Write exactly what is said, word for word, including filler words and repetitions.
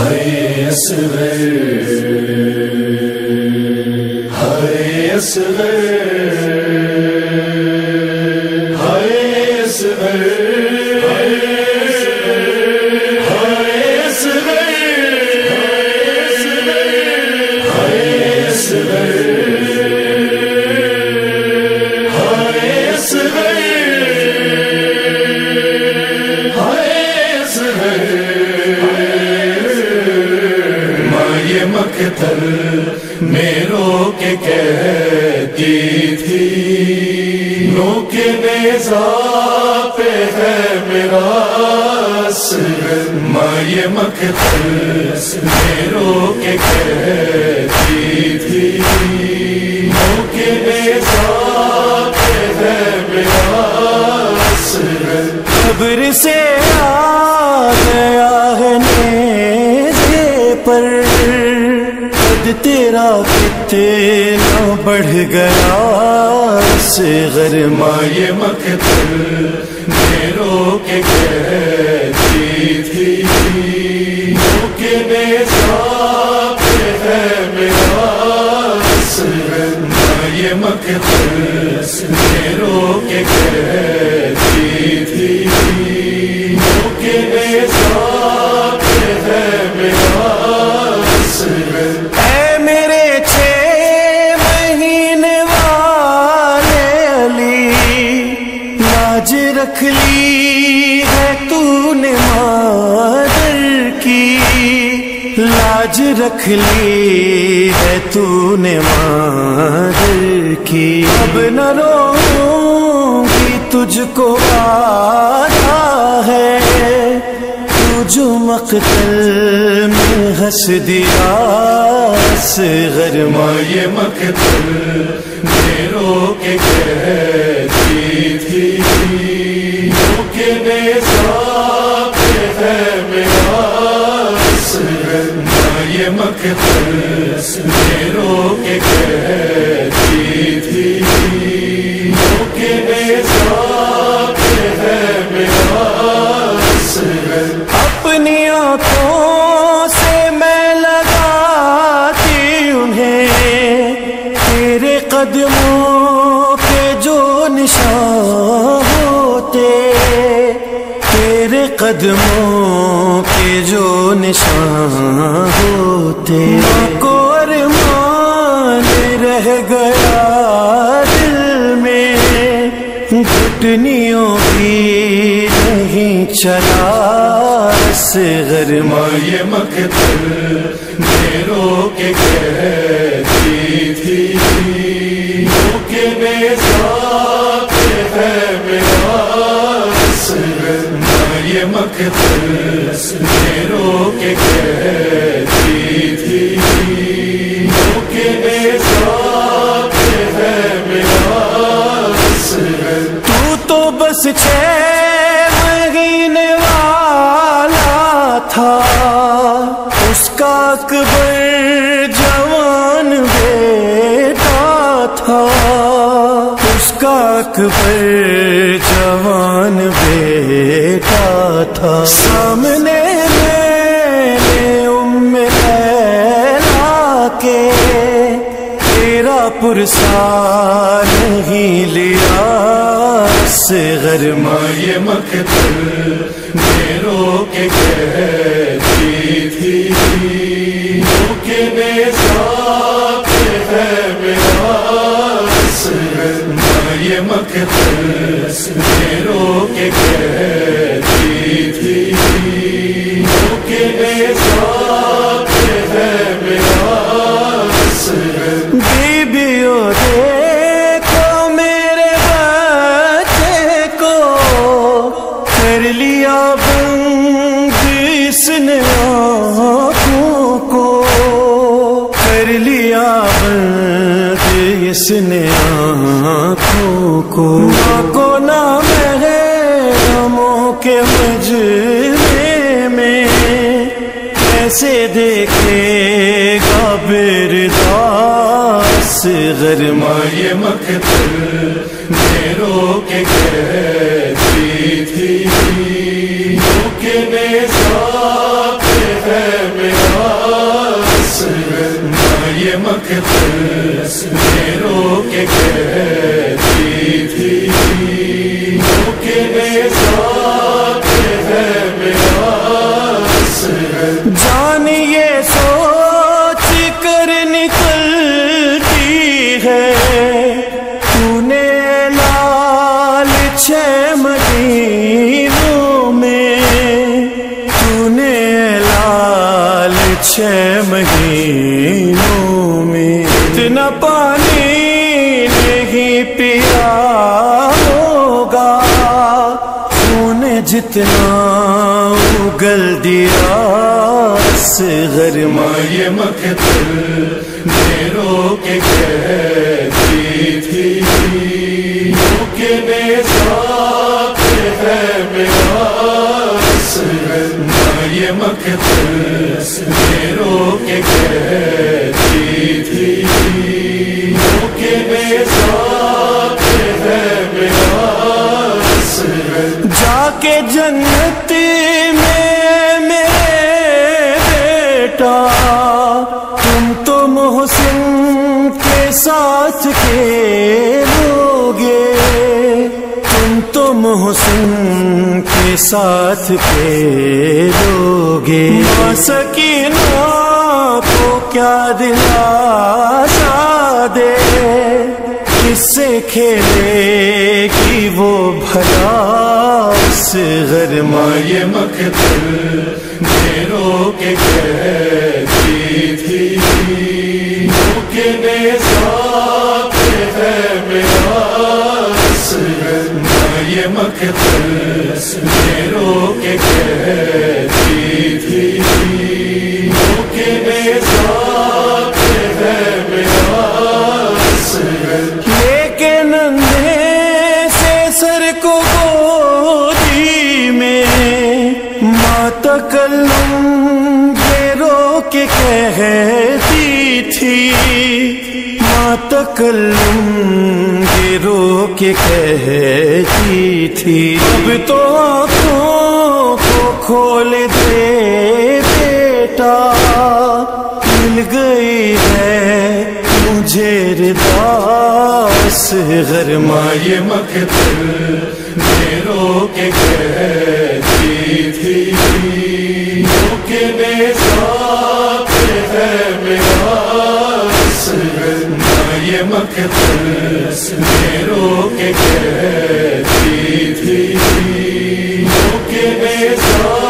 ہائے اصغر ہائے اصغر ہائے اصغر مقتل میں رو کے کہتی تھی نو کے نیزہ پہ ہے میرا اصغر ماں یہ مقتل میں رو کے کہتی تھی نو کے نیزہ پہ ہے میرا اصغر قبر سے آ گیا ہے نیزے پر تیرا کتنا بڑھ گیا اصغر ماں یہ مقتل میں رو کے کہتی تھی نو کے نیزہ پہ ہے میرا اصغر ماں یہ مقتل میں رو کے کہتی تھی نو کے نیزہ پہ ہے میرا اصغر رکھ لی ہے تو نے مادر کی لاج رکھ لی ہے تو نے مادر کی اب نہ روؤں گی تجھ کو آتا ہے تو جو مقتل میں ہنس دیا اصغر ماں یہ مقتل میں رو کے کہتی تھی نو کے نیزہ پہ ہے میرا اصغر ماں یہ مقتل میں رو کے کہتی تھی نو کے نیزہ پہ ہے میرا اصغر اپنی آنکھوں سے میں لگاتی انہیں تیرے قدموں کے جو نشان ہوتے تیرے قدموں کے جو نشان ہوتے کو ارمان رہ گیا دل میں گھٹنیوں بھی نہیں چلا اصغر ماں یہ مقتل میں رو کے کہتی تھی نو کے نیزہ پہ ہے میرا اصغر ماں یہ مقتل میں رو کے کہتی تھی نو کے نیزہ پہ ہے میرا اصغر تو تو بس چھ مہینے والا تھا اس کا اکبر جوان بیٹا تھا اس کا اکبر جوان بیٹا تھا سامنے میں ام لیلا کے تیرا پرسہ نہیں لیا اصغر ماں یہ مقتل میں رو کے کہتی تھی نو کے نیزہ پہ ہے میرا اصغر ماں یہ مقتل میں رو کے کہتی تھی نو کے نیزہ پہ ہے میرا اصغر بیبیوں دیکھو میرے بچے کو کر لیا بند اس نے آنکھوں کو کر لیا بند اس نے آنکھوں کو ماں کو نام ہے غموں کے مجمع میں کیسے دیکھے گا بردار اصغر ماں یہ مقتل میں رو کے کہتی تھی نو کے نیزہ پہ ہے میرا رو کے کہتی تھی کہ میرے ساتھ ہے میرا اصغر، جان یہ سوچ کر نکلتی ہے تو نے لال چھ مہینوں میں، تو نے لال چھ مہینوں میں اتنا پانی نہیں پیا ہوگا تو نے جتنا اگل دیا اصغر ماں یہ مقتل میں رو کے کہتی تھی کہ میرے ساتھ ہے میرا اصغر، ماں یہ مقتل میں رو کے کہتی تھی کہ میرے ساتھ ہے میرا اصغر، جا کے جنت میں میرے بیٹا تم تو محسن کے ساتھ کھیلوگے، تم تو محسن کے ساتھ کھیلوگے، ماں سکینہ کو کیا دلاسا دے کس سے کھیلے گی وہ بھلا اصغر، ماں یہ مقتل میں رو کے کہتی تھی کہ میرے ساتھ ہے میرا اصغر، ماں یہ مقتل میں رو کے کہتی تھی کہ میرے ساتھ ہے میرا اصغر، لیکن اندھے سے سر کو گودی میں ماں تکلم یہ رو کے کہتی تھی، ماں تکلم یہ رو کے کہتی تھی، اب تو آنکھوں کو کھول دے بیٹا مل گئی ہے مجھے رضا اصغر، ماں یہ مقتل میں رو کے کہتی تھی کہ میرے ساتھ ہے میرا اصغر، ماں یہ مقتل میں رو کے کہتی تھی کہ میرے ساتھ